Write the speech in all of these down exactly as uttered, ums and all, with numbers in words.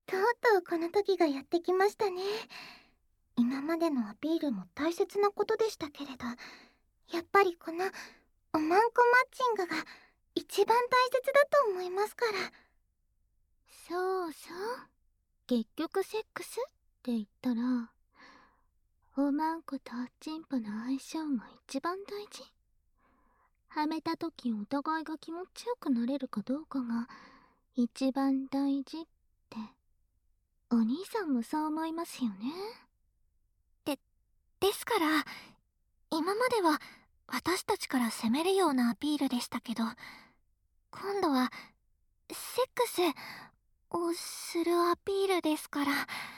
とうとうこの時がやってきましたね。今までのアピールも大切なことでしたけれど、やっぱりこのおまんこマッチングが一番大切だと思いますから。 そうそう。結局セックスって言ったら、おまんことおちんぽの相性が一番大事。はめた時お互いが気持ちよくなれるかどうかが一番大事って、お兄さんもそう思いますよね。 で、ですから、今までは私たちから責めるようなアピールでしたけど、今度はセックスをするアピールですから。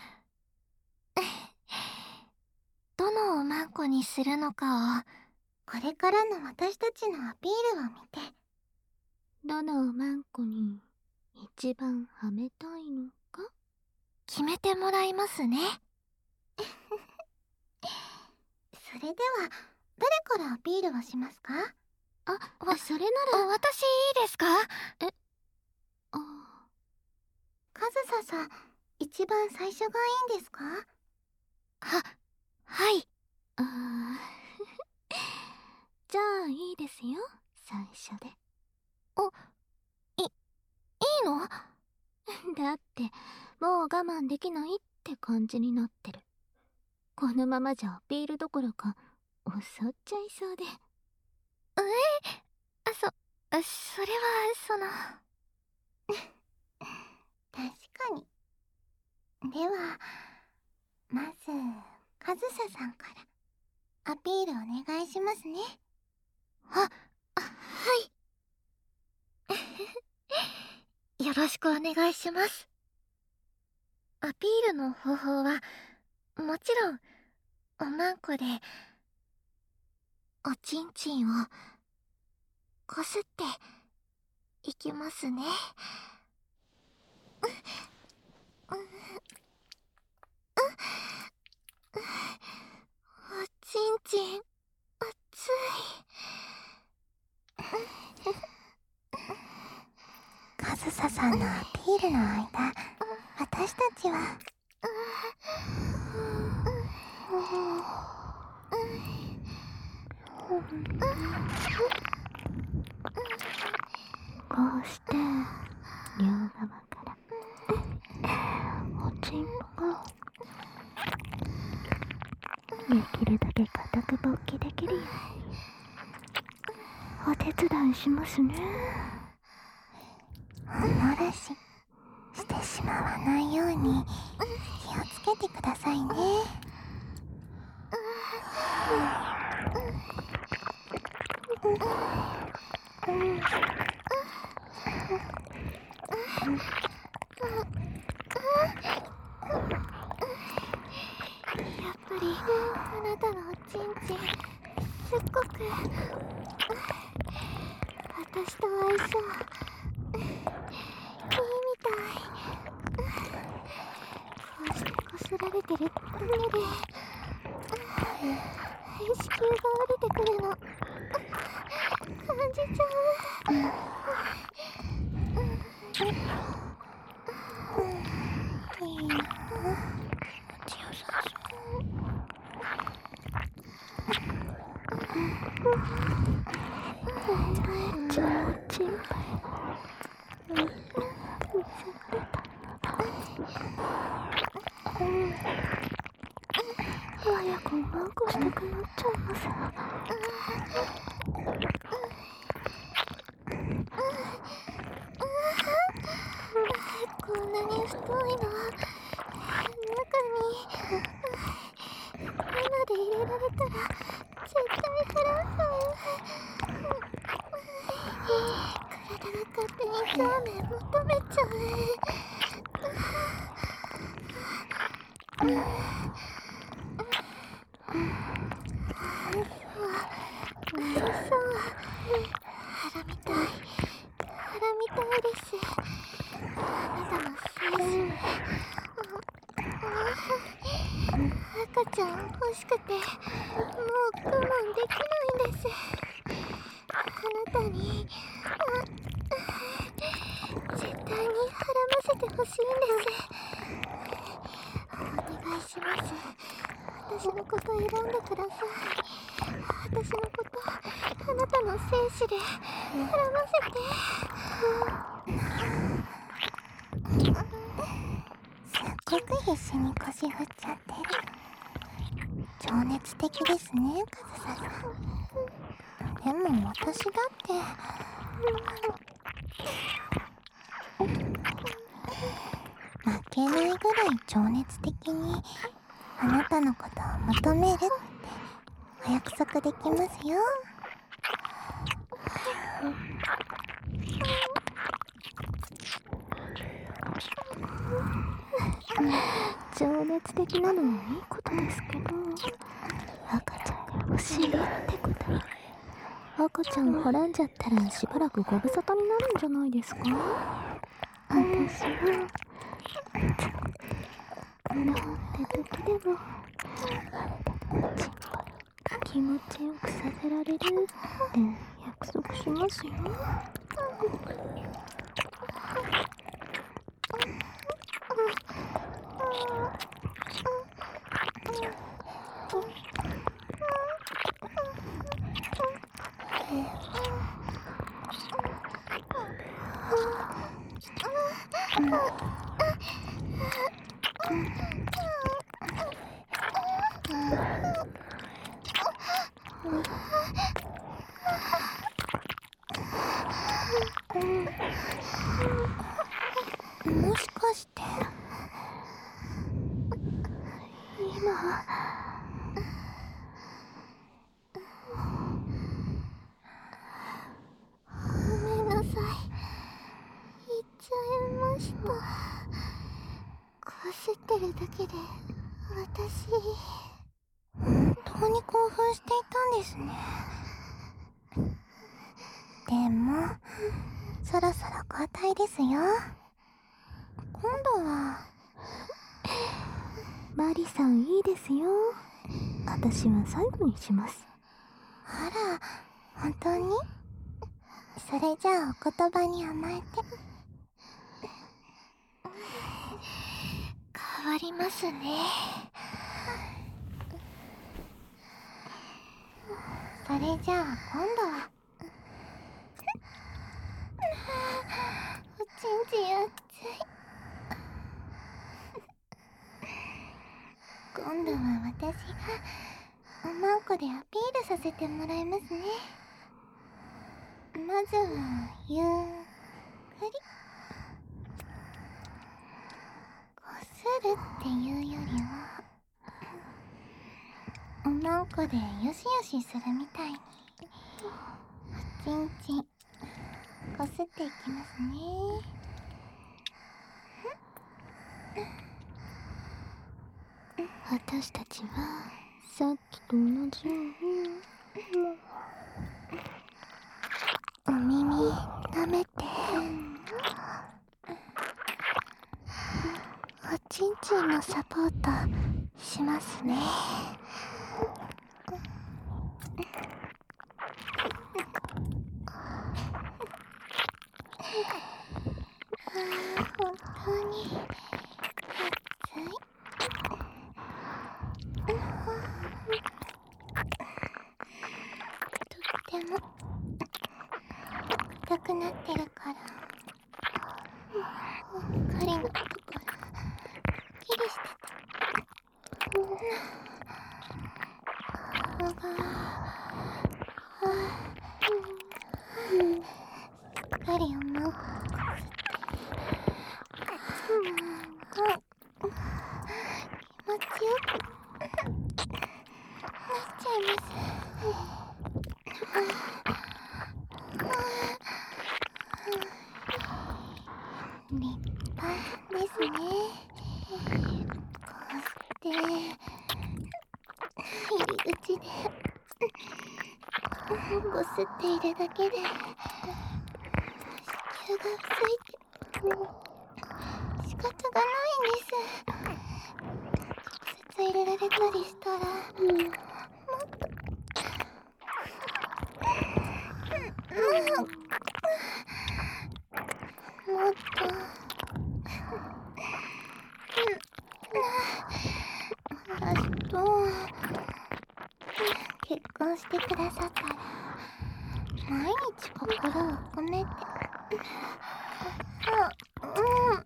どのおまんこにするのかを、これからの私たちのアピールを見て。 どのおまんこに一番はめたいのか決めてもらいますね。それでは誰からアピールをしますか？ あ、わそれなら私いいですか？ えあカズサさん、一番最初がいいんですか？は、はい。 あーじゃあいいですよ、最初で。 お、い、いいの？ だってもう我慢できないって感じになってる。このままじゃアピールどころか襲っちゃいそうで。 えあ、そ、それはその確かに。ではまずカズサさんからアピールお願いしますね。は、はいよろしくお願いします。アピールの方法はもちろんおまんこでおちんちんをこすっていきますね。おちんちん熱い。カズサさんのアピールの間、私たちはこうして両側からおちんぽができるだけ固く勃起できるようにお手伝いしますね。 おもらししてしまわないように気をつけてくださいね。やっぱりあなたのおちんちんすっごく私と相性いいみたい。こうしてこすられてるだけで子宮が降りてくるの感じちゃう。いいなぁ、気持ちよさそう。 めっちゃおちんぽ早くおまんこしたくなっちゃいます。 こんなに太いの中に今で入れられたら絶対減らんの。体が勝手にそうめん求めちゃう。そう腹みたい腹みたいです。涙のシーズン赤ちゃん欲しくてもう我慢できないんです。あなたに絶対に孕ませてほしいんです。 お願いします。私のこと選んでください。私のことあなたの精子で絡ませて。すっごく必死に腰振っちゃってる。情熱的ですね、カズサさん。でも私だって負けないぐらい情熱的にあなたのことを求めるってお約束できますよ。 情熱的なのはいいことですけど、赤ちゃんが欲しいってことは、赤ちゃんはらんじゃったらしばらくご無沙汰になるんじゃないですか。私はなんて時でも気持ちよくさせられるって約束しますよ。 もしかして今ごめんなさい、言っちゃいました。こすってるだけで私本当に興奮していたんですね。でもそろそろ交代ですよ。今度はマリさんいいですよ。私は最後にします。 あら、本当に？それじゃあお言葉に甘えて。変わりますね。それじゃあ今度はおちんちん熱い。今度は私がおまんこでアピールさせてもらいますね。まずはゆっくりこするっていうよりはおまんこでよしよしするみたいにおちんちんこすっていきますね。 私たちはさっきと同じようにお耳舐めておちんちんのサポートしますね。本当に熱い。とっても硬くなってるから狩りのところキリしてた。うが狩りをもう気持ちよくなっちゃいます。立派ですね。こうして入り口でこすっているだけで子宮がついて仕方がないんです。直接入れられたりしたらもっともっと私と結婚してくださったら毎日心を込めてうん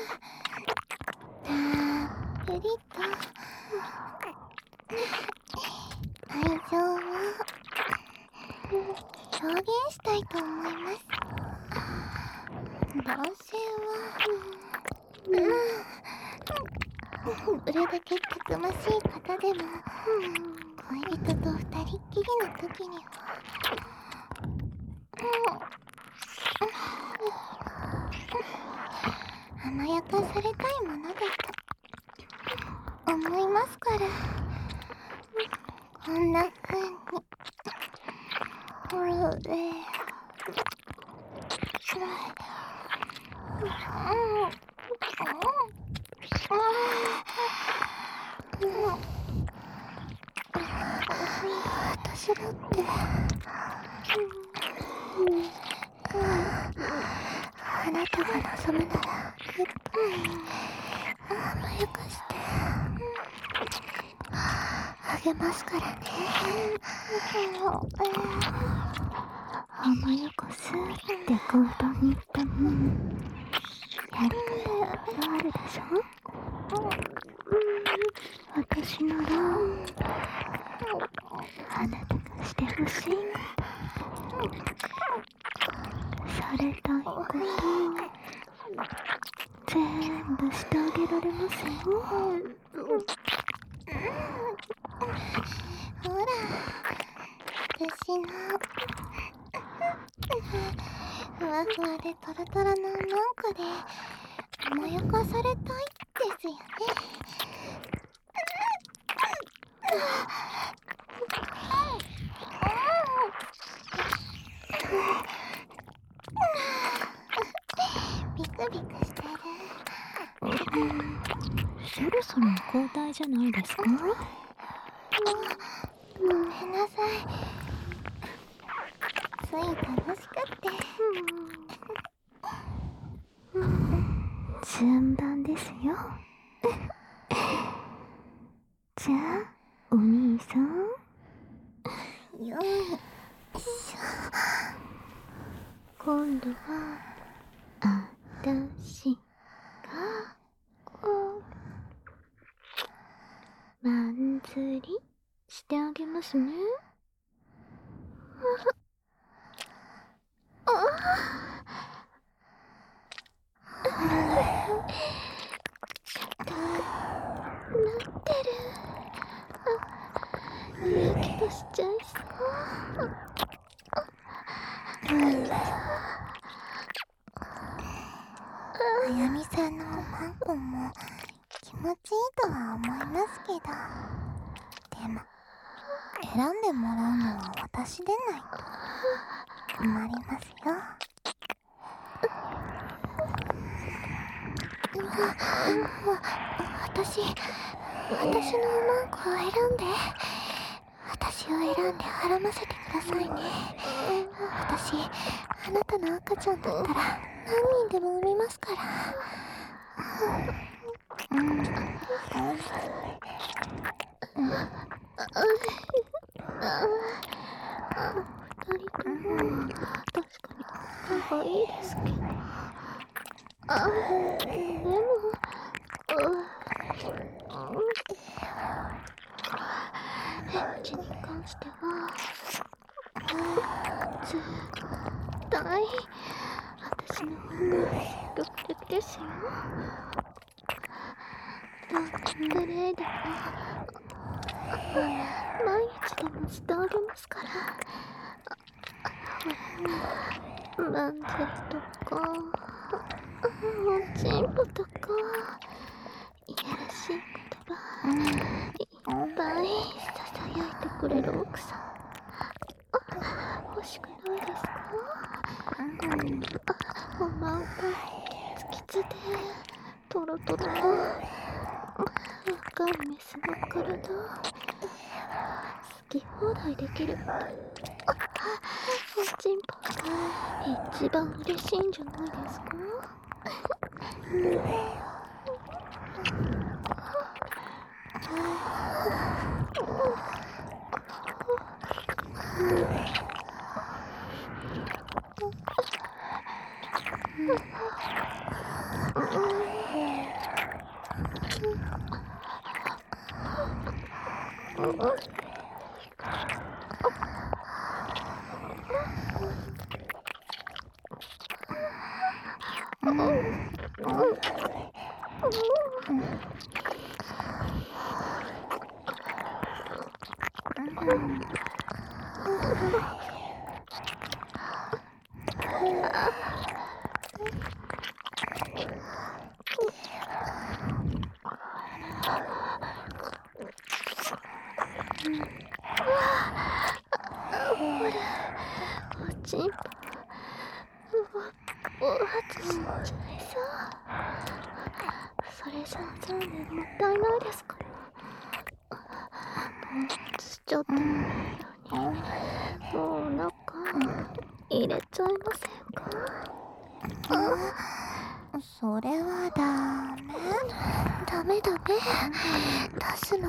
たっぷりと愛情を表現したいと思います。男性はどれだけたくましい方でも恋人と二人っきりの時には甘やかされたいものだと思いますから、こんな風にほらね私だってあなたが望むなら甘やかしてあげますからね。 甘やかすって簡単に言ってもやり方があるでしょ。私ならあなたがしてほしいされたいこと全部してあげられますよ。 ほら、私のふわふわでトロトロのマンコで甘やかされたいですよね。ビクビクしてる。 そろそろ交代じゃないですか。 もうごめんなさい。つい楽しくって順番ですよ。じゃあお兄さん、 よいしょ。 今度はあたしがマンズリしてあげますね。あなってる。やけどしちゃいそう。 あやみさんのマンコも気持ちいいとは思いますけど、でも選んでもらうのは私でないと困りますよ。わ私私のマンコを選んで私を選んではらませてくださいね。私あなたの赤ちゃんだったら何人でも産みますから。うん、うん、二人とも確かに可愛いですけど、あでもエッチに関しては絶対私の方が積極的ですよ。ドッグレーでも毎日でもしてあげますから。マンゼルとかおちんぽとかいやらしい言葉いっぱいささやいてくれる奥さん欲しくないですか。おまんこキツキツでトロトロの若いメスの体好き放題できるおちんぽが一番嬉しいんじゃないですか。 おちんぽ、ぼ暴発しちゃいそう。それじゃあそうね、もったいないですから。ぼ発しちゃってもいいのに、もうお腹入れちゃいませんか？ それはダメ。ダメダメ。出すの。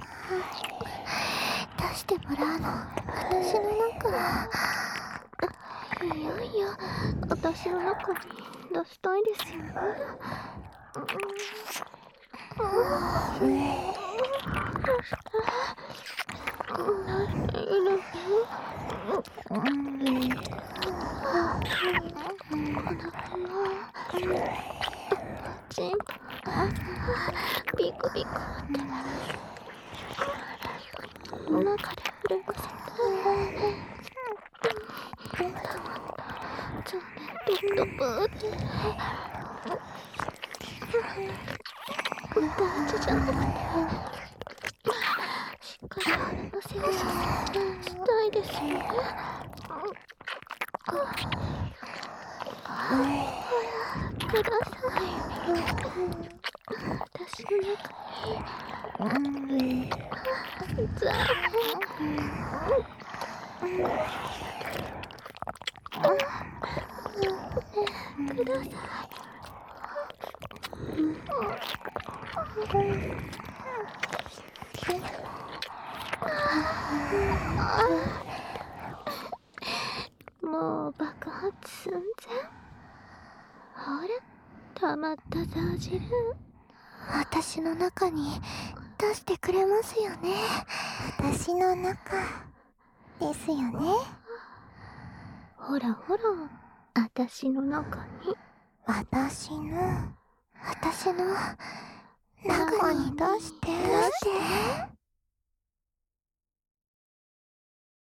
出してもらうの。私の中。 いやいや、私の中に出したいですよね。チンポビクビクって中で震えかせてちょねとっとぷーって大事じゃなくてしっかり腹のせをしたいですよね。ください。私の中にザーください。もう爆発寸前。あれ、溜まったザージル。 私の中に出してくれますよね。私の中ですよね。 ほらほら、私の中に。 私の私の中に出して出して